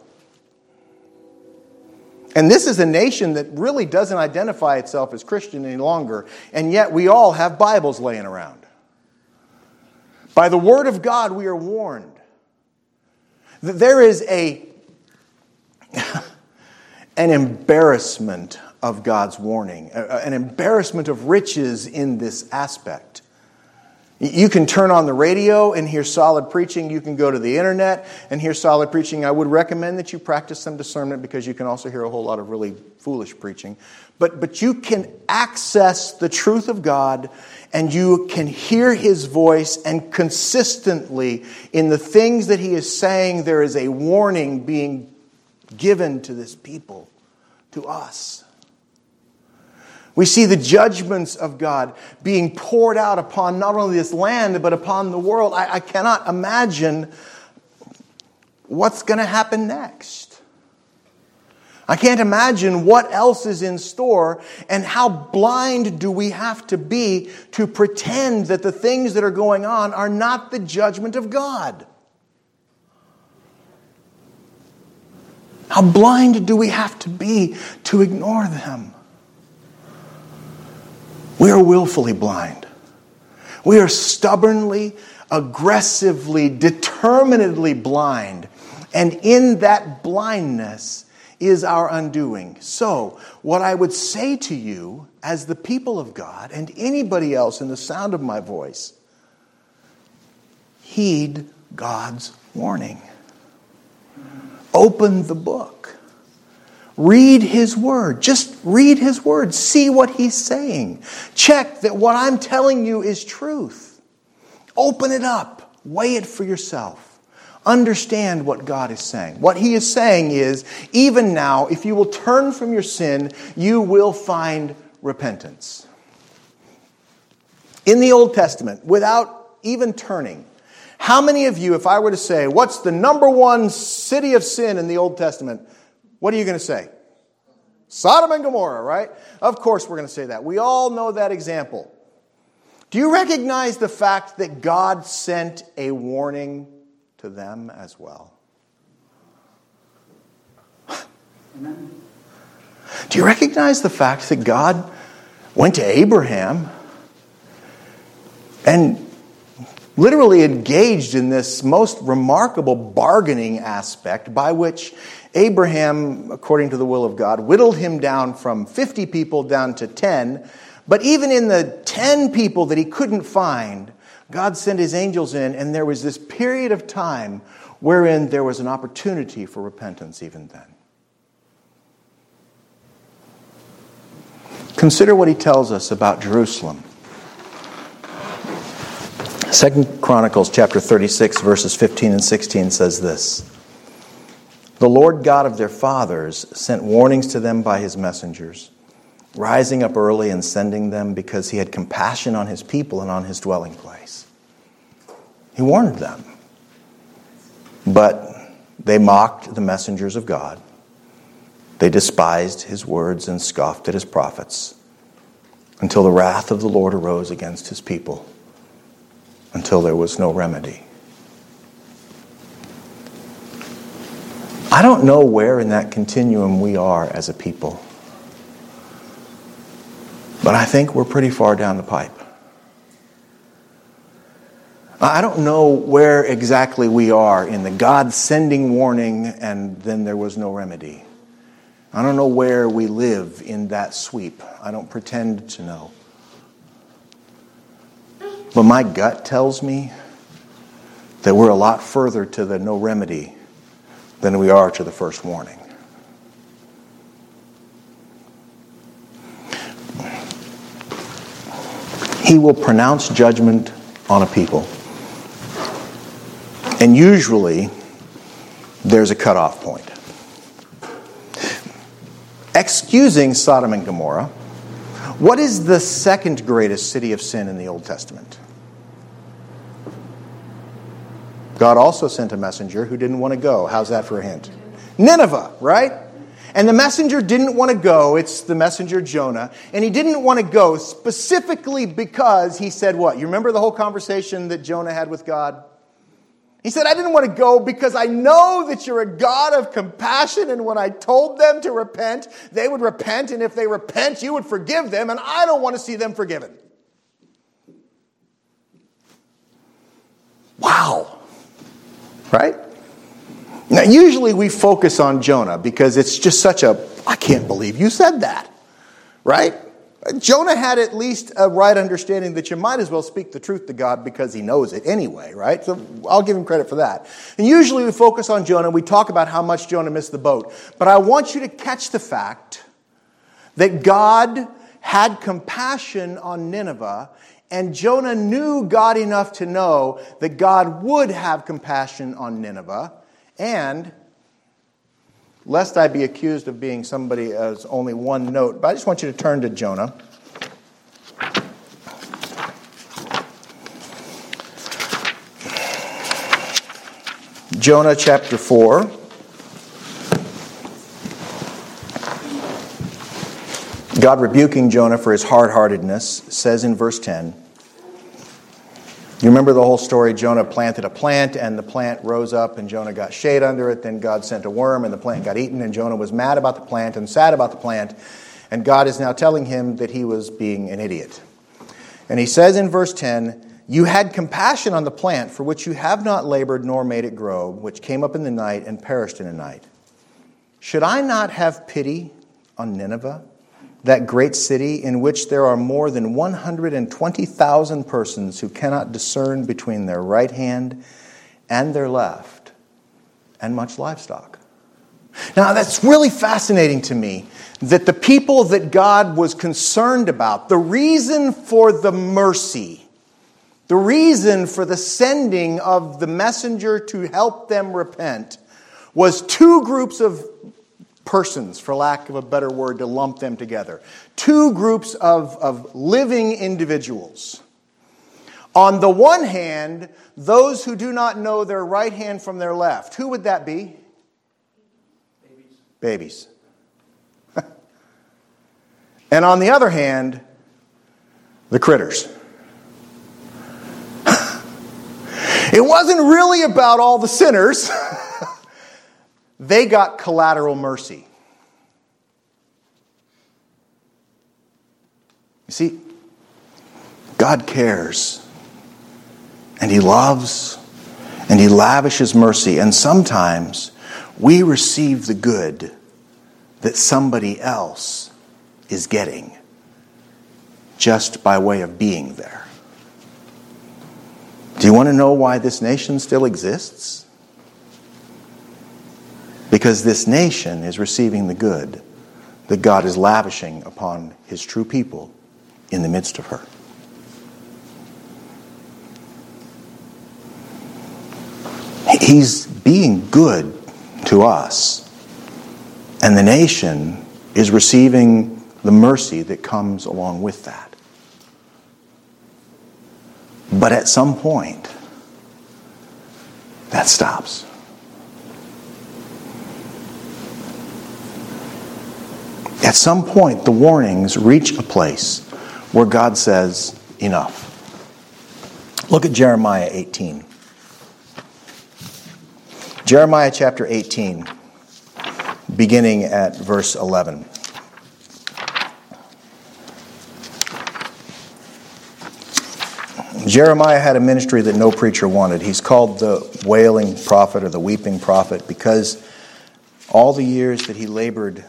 And this is a nation that really doesn't identify itself as Christian any longer, and yet we all have Bibles laying around. By the Word of God, we are warned that there is an embarrassment of God's warning, an embarrassment of riches in this aspect. You can turn on the radio and hear solid preaching. You can go to the internet and hear solid preaching. I would recommend that you practice some discernment because you can also hear a whole lot of really foolish preaching. But you can access the truth of God and you can hear His voice, and consistently in the things that He is saying, there is a warning being given to this people, to us. We see the judgments of God being poured out upon not only this land, but upon the world. I cannot imagine what's going to happen next. I can't imagine what else is in store, and how blind do we have to be to pretend that the things that are going on are not the judgment of God. How blind do we have to be to ignore them? We are willfully blind. We are stubbornly, aggressively, determinedly blind. And in that blindness is our undoing. So, what I would say to you as the people of God and anybody else in the sound of my voice, heed God's warning. Open the book. Read His Word. Just read His Word. See what He's saying. Check that what I'm telling you is truth. Open it up. Weigh it for yourself. Understand what God is saying. What He is saying is, even now, if you will turn from your sin, you will find repentance. In the Old Testament, without even turning, how many of you, if I were to say, what's the number one city of sin in the Old Testament? What are you going to say? Sodom and Gomorrah, right? Of course we're going to say that. We all know that example. Do you recognize the fact that God sent a warning to them as well? Amen. Do you recognize the fact that God went to Abraham and literally engaged in this most remarkable bargaining aspect by which Abraham, according to the will of God, whittled him down from 50 people down to 10. But even in the 10 people that he couldn't find, God sent His angels in, and there was this period of time wherein there was an opportunity for repentance even then. Consider what He tells us about Jerusalem. 2 Chronicles chapter 36, verses 15 and 16 says this: "The Lord God of their fathers sent warnings to them by His messengers, rising up early and sending them because He had compassion on His people and on His dwelling place." He warned them. But they mocked the messengers of God. They despised His words and scoffed at His prophets, until the wrath of the Lord arose against His people, until there was no remedy. I don't know where in that continuum we are as a people, but I think we're pretty far down the pipe. I don't know where exactly we are in the God sending warning and then there was no remedy. I don't know where we live in that sweep. I don't pretend to know. But my gut tells me that we're a lot further to the no remedy than we are to the first warning. He will pronounce judgment on a people. And usually, there's a cutoff point. Excusing Sodom and Gomorrah, what is the second greatest city of sin in the Old Testament? God also sent a messenger who didn't want to go. How's that for a hint? Nineveh, right? And the messenger didn't want to go. It's the messenger Jonah. And he didn't want to go specifically because he said what? You remember the whole conversation that Jonah had with God? He said, I didn't want to go because I know that you're a God of compassion, and when I told them to repent, they would repent, and if they repent, you would forgive them, and I don't want to see them forgiven. Wow. Right? Now, usually we focus on Jonah because it's just such a, I can't believe you said that. Right? Jonah had at least a right understanding that you might as well speak the truth to God because he knows it anyway, right? So I'll give him credit for that. And usually we focus on Jonah. We talk about how much Jonah missed the boat. But I want you to catch the fact that God had compassion on Nineveh, and Jonah knew God enough to know that God would have compassion on Nineveh. And lest I be accused of being somebody as only one note, but I just want you to turn to Jonah. Jonah chapter 4. God rebuking Jonah for his hard-heartedness says in verse 10, you remember the whole story. Jonah planted a plant, and the plant rose up, and Jonah got shade under it. Then God sent a worm, and the plant got eaten, and Jonah was mad about the plant and sad about the plant. And God is now telling him that he was being an idiot. And he says in verse 10, you had compassion on the plant for which you have not labored nor made it grow, which came up in the night and perished in a night. Should I not have pity on Nineveh, that great city in which there are more than 120,000 persons who cannot discern between their right hand and their left, and much livestock? Now, that's really fascinating to me, that the people that God was concerned about, the reason for the mercy, the reason for the sending of the messenger to help them repent, was two groups of persons, for lack of a better word, to lump them together. Two groups of living individuals. On the one hand, those who do not know their right hand from their left. Who would that be? Babies. And on the other hand, the critters. It wasn't really about all the sinners. They got collateral mercy. You see, God cares, and He loves, and He lavishes mercy, and sometimes we receive the good that somebody else is getting just by way of being there. Do you want to know why this nation still exists? Because this nation is receiving the good that God is lavishing upon His true people in the midst of her. He's being good to us, and the nation is receiving the mercy that comes along with that. But at some point, that stops. At some point, the warnings reach a place where God says, enough. Look at Jeremiah 18. Jeremiah chapter 18, beginning at verse 11. Jeremiah had a ministry that no preacher wanted. He's called the wailing prophet or the weeping prophet because all the years that he labored,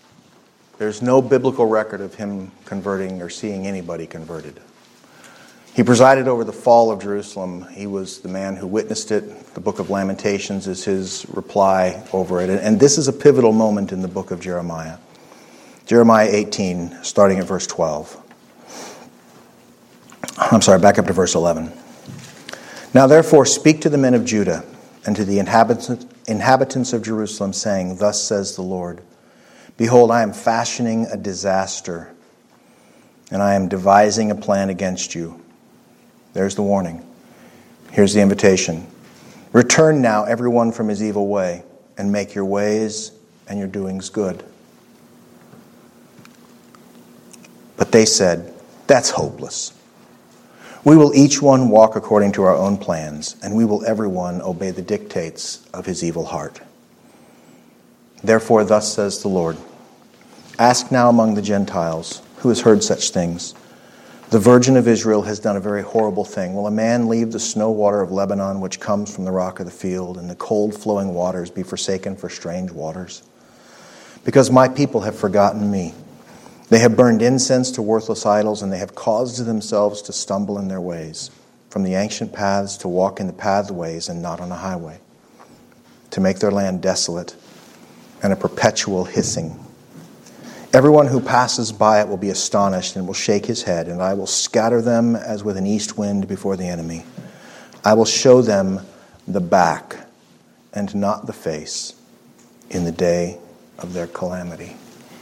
there's no biblical record of him converting or seeing anybody converted. He presided over the fall of Jerusalem. He was the man who witnessed it. The book of Lamentations is his reply over it. And this is a pivotal moment in the book of Jeremiah. Jeremiah 18, starting at verse 12. Back up to verse 11. Now therefore speak to the men of Judah and to the inhabitants of Jerusalem, saying, Thus says the Lord, Behold, I am fashioning a disaster, and I am devising a plan against you. There's the warning. Here's the invitation. Return now, everyone from his evil way, and make your ways and your doings good. But they said, That's hopeless. We will each one walk according to our own plans, and we will everyone obey the dictates of his evil heart. Therefore, thus says the Lord, Ask now among the Gentiles, who has heard such things? The Virgin of Israel has done a very horrible thing. Will a man leave the snow water of Lebanon, which comes from the rock of the field, and the cold flowing waters be forsaken for strange waters? Because my people have forgotten me. They have burned incense to worthless idols, and they have caused themselves to stumble in their ways, from the ancient paths to walk in the pathways and not on a highway, to make their land desolate and a perpetual hissing. Everyone who passes by it will be astonished and will shake his head, and I will scatter them as with an east wind before the enemy. I will show them the back and not the face in the day of their calamity.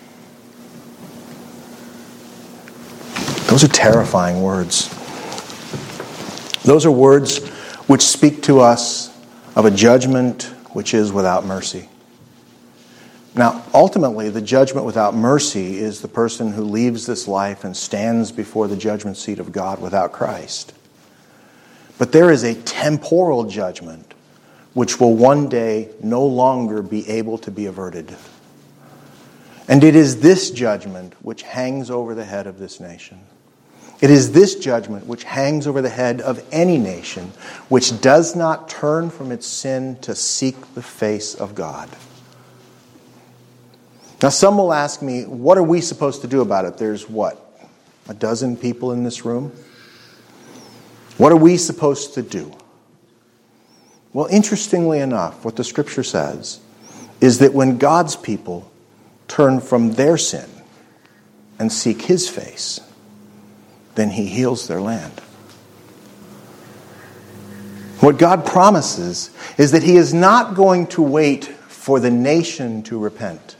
Those are terrifying words. Those are words which speak to us of a judgment which is without mercy. Now, ultimately, the judgment without mercy is the person who leaves this life and stands before the judgment seat of God without Christ. But there is a temporal judgment which will one day no longer be able to be averted. And it is this judgment which hangs over the head of this nation. It is this judgment which hangs over the head of any nation which does not turn from its sin to seek the face of God. Now, some will ask me, what are we supposed to do about it? There's what? A dozen people in this room? What are we supposed to do? Well, interestingly enough, what the Scripture says is that when God's people turn from their sin and seek His face, then He heals their land. What God promises is that He is not going to wait for the nation to repent,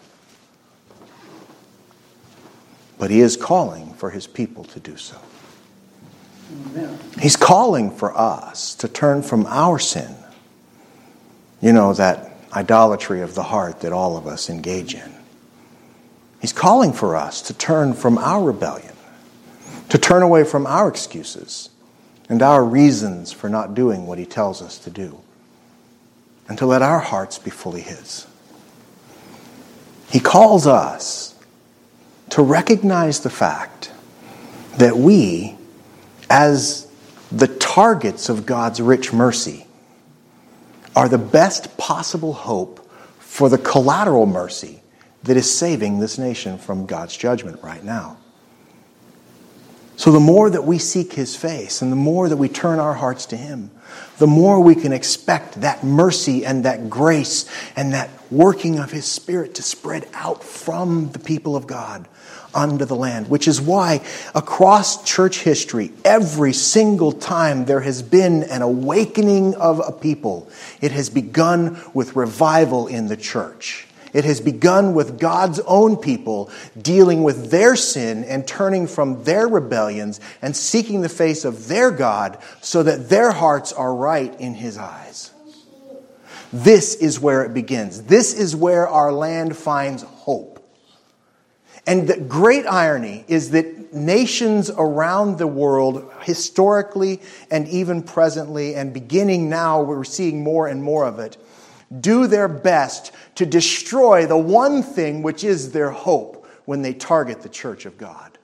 but He is calling for His people to do so. Amen. He's calling for us to turn from our sin. You know, that idolatry of the heart that all of us engage in. He's calling for us to turn from our rebellion, to turn away from our excuses and our reasons for not doing what He tells us to do, and to let our hearts be fully His. He calls us to recognize the fact that we, as the targets of God's rich mercy, are the best possible hope for the collateral mercy that is saving this nation from God's judgment right now. So the more that we seek His face and the more that we turn our hearts to Him, the more we can expect that mercy and that grace and that working of His Spirit to spread out from the people of God unto the land. Which is why across church history, every single time there has been an awakening of a people, it has begun with revival in the church. It has begun with God's own people dealing with their sin and turning from their rebellions and seeking the face of their God so that their hearts are right in His eyes. This is where it begins. This is where our land finds hope. And the great irony is that nations around the world, historically and even presently, and beginning now, we're seeing more and more of it, do their best to destroy the one thing which is their hope when they target the church of God.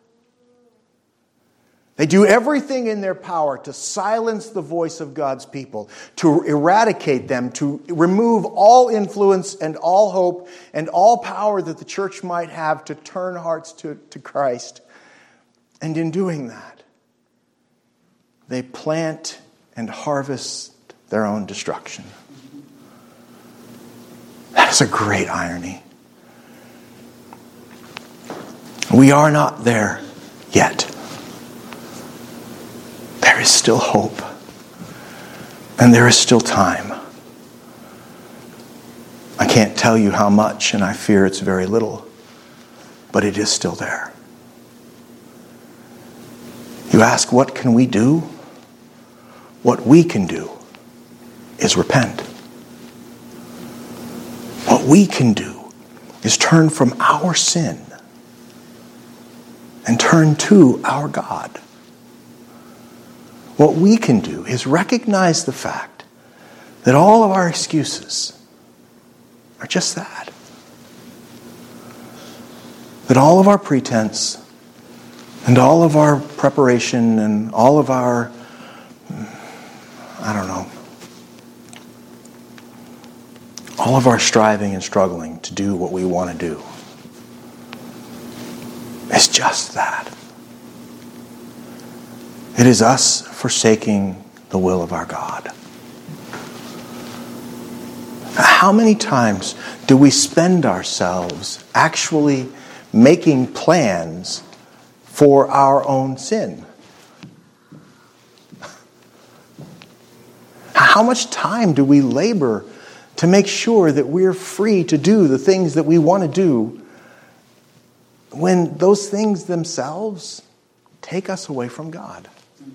They do everything in their power to silence the voice of God's people, to eradicate them, to remove all influence and all hope and all power that the church might have to turn hearts to Christ. And in doing that, they plant and harvest their own destruction. That is a great irony. We are not there yet. There is still hope. And there is still time. I can't tell you how much, and I fear it's very little, but it is still there. You ask, what can we do? What we can do is repent. What we can do is turn from our sin and turn to our God. What we can do is recognize the fact that all of our excuses are just that. That all of our pretense and all of our preparation and all of our, all of our striving and struggling to do what we want to do is just that. It is us forsaking the will of our God. How many times do we spend ourselves actually making plans for our own sin? How much time do we labor to make sure that we're free to do the things that we want to do when those things themselves take us away from God?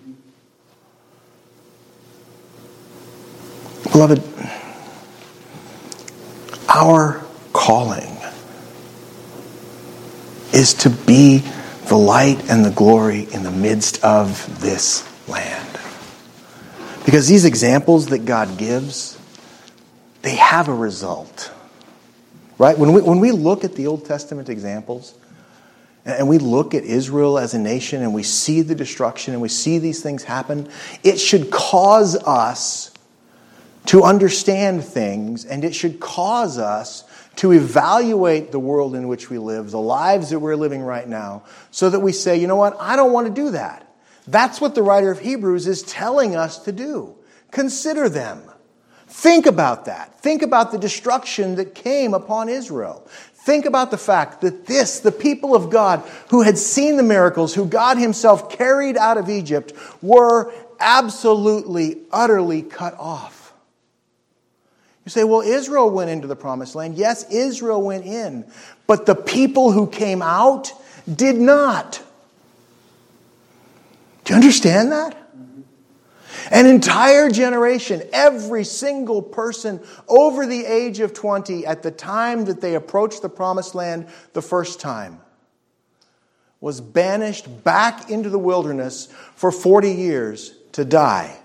Beloved, our calling is to be the light and the glory in the midst of this land. Because these examples that God gives, they have a result. Right? When we look at the Old Testament examples, and we look at Israel as a nation, and we see the destruction, and we see these things happen, it should cause us to understand things, and it should cause us to evaluate the world in which we live, the lives that we're living right now, so that we say, you know what, I don't want to do that. That's what the writer of Hebrews is telling us to do. Consider them. Think about that. Think about the destruction that came upon Israel. Think about the fact that the people of God who had seen the miracles, who God himself carried out of Egypt, were absolutely, utterly cut off. You say, well, Israel went into the promised land. Yes, Israel went in. But the people who came out did not. Do you understand that? An entire generation, every single person over the age of 20 at the time that they approached the promised land the first time was banished back into the wilderness for 40 years to die.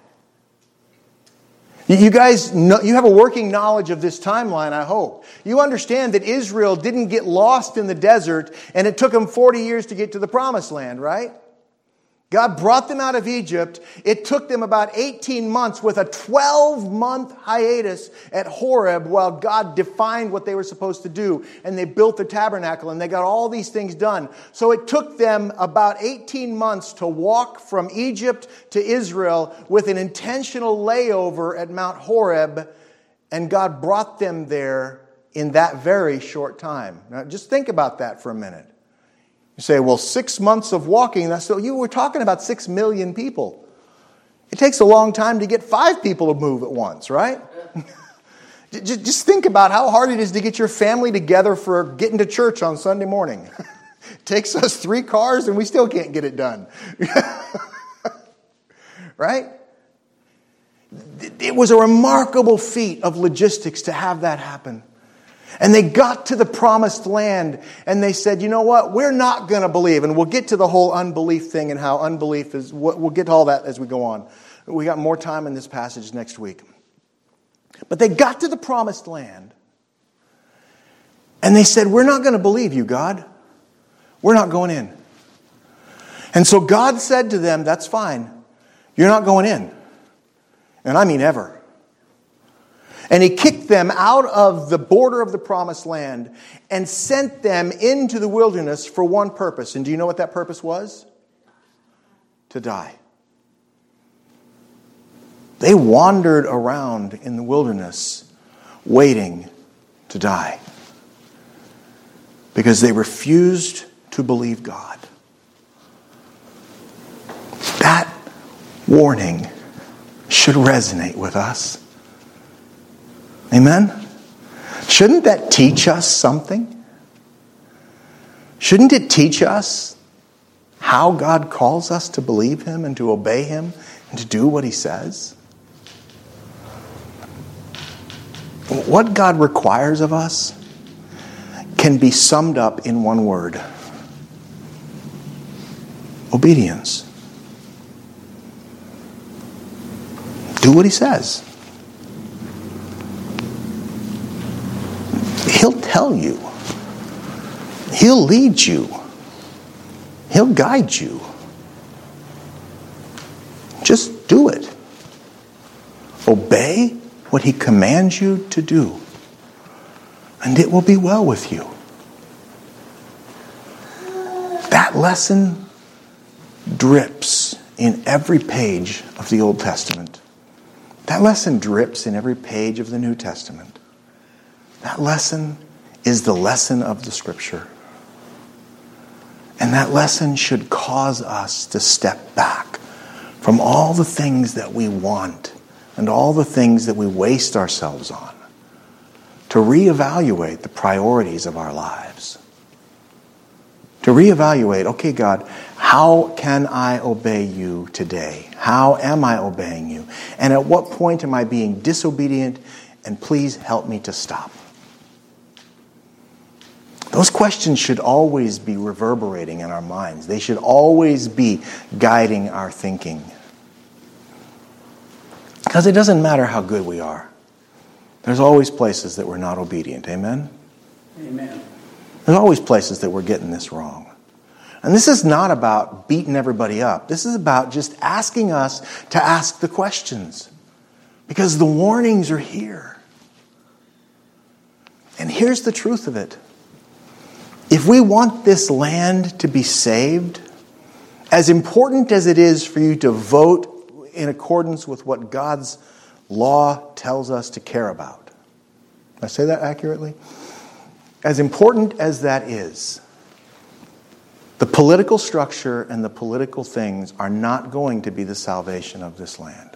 You guys know, you have a working knowledge of this timeline, I hope. You understand that Israel didn't get lost in the desert and it took them 40 years to get to the promised land, right? God brought them out of Egypt. It took them about 18 months with a 12-month hiatus at Horeb while God defined what they were supposed to do. And they built the tabernacle and they got all these things done. So it took them about 18 months to walk from Egypt to Israel with an intentional layover at Mount Horeb. And God brought them there in that very short time. Now just think about that for a minute. You say, well, 6 months of walking, you were talking about 6 million people. It takes a long time to get 5 people to move at once, right? Just think about how hard it is to get your family together for getting to church on Sunday morning. It takes us 3 cars and we still can't get it done. Right? It was a remarkable feat of logistics to have that happen. And they got to the promised land and they said, you know what, we're not going to believe. And we'll get to the whole unbelief thing and how unbelief is, we'll get to all that as we go on. We got more time in this passage next week. But they got to the promised land and they said, we're not going to believe you, God. We're not going in. And so God said to them, that's fine. You're not going in. And I mean ever. And he kicked them out of the border of the promised land and sent them into the wilderness for one purpose. And do you know what that purpose was? To die. They wandered around in the wilderness waiting to die because they refused to believe God. That warning should resonate with us. Amen? Shouldn't that teach us something? Shouldn't it teach us how God calls us to believe Him and to obey Him and to do what He says? What God requires of us can be summed up in one word: obedience. Do what He says. He'll tell you. He'll lead you. He'll guide you. Just do it. Obey what He commands you to do, and it will be well with you. That lesson drips in every page of the Old Testament. That lesson drips in every page of the New Testament. That lesson is the lesson of the Scripture. And that lesson should cause us to step back from all the things that we want and all the things that we waste ourselves on, to reevaluate the priorities of our lives. To reevaluate, okay, God, how can I obey you today? How am I obeying you? And at what point am I being disobedient? And please help me to stop. Those questions should always be reverberating in our minds. They should always be guiding our thinking. Because it doesn't matter how good we are. There's always places that we're not obedient. Amen? Amen. There's always places that we're getting this wrong. And this is not about beating everybody up. This is about just asking us to ask the questions. Because the warnings are here. And here's the truth of it. If we want this land to be saved, as important as it is for you to vote in accordance with what God's law tells us to care about. Did I say that accurately? As important as that is, the political structure and the political things are not going to be the salvation of this land.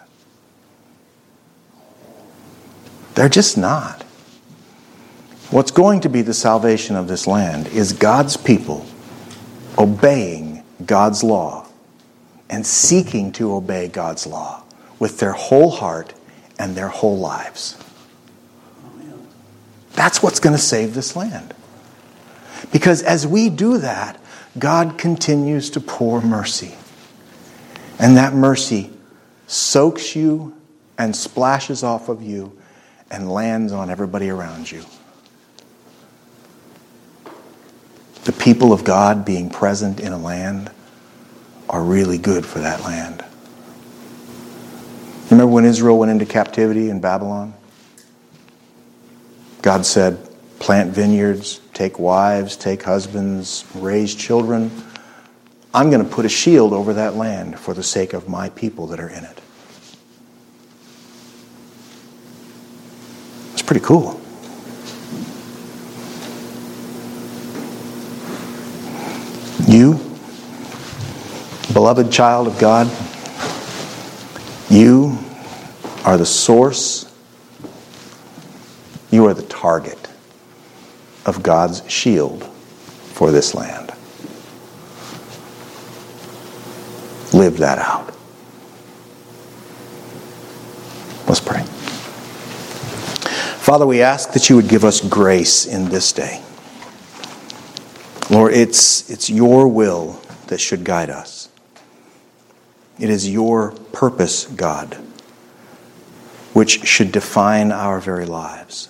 They're just not. What's going to be the salvation of this land is God's people obeying God's law and seeking to obey God's law with their whole heart and their whole lives. That's what's going to save this land. Because as we do that, God continues to pour mercy. And that mercy soaks you and splashes off of you and lands on everybody around you. The people of God being present in a land are really good for that land. Remember when Israel went into captivity in Babylon? God said, plant vineyards, take wives, take husbands, raise children. I'm going to put a shield over that land for the sake of my people that are in it. It's pretty cool. You, beloved child of God, you are the source, you are the target of God's shield for this land. Live that out. Let's pray. Father, we ask that you would give us grace in this day. Lord, it's your will that should guide us. It is your purpose, God, which should define our very lives.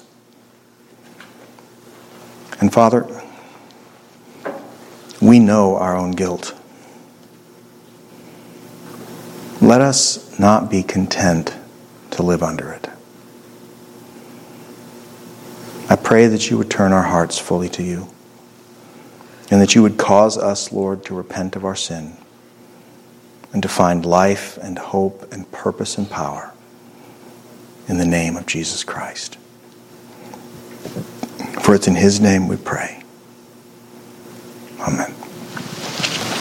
And Father, we know our own guilt. Let us not be content to live under it. I pray that you would turn our hearts fully to you, and that you would cause us, Lord, to repent of our sin and to find life and hope and purpose and power in the name of Jesus Christ. For it's in His name we pray. Amen.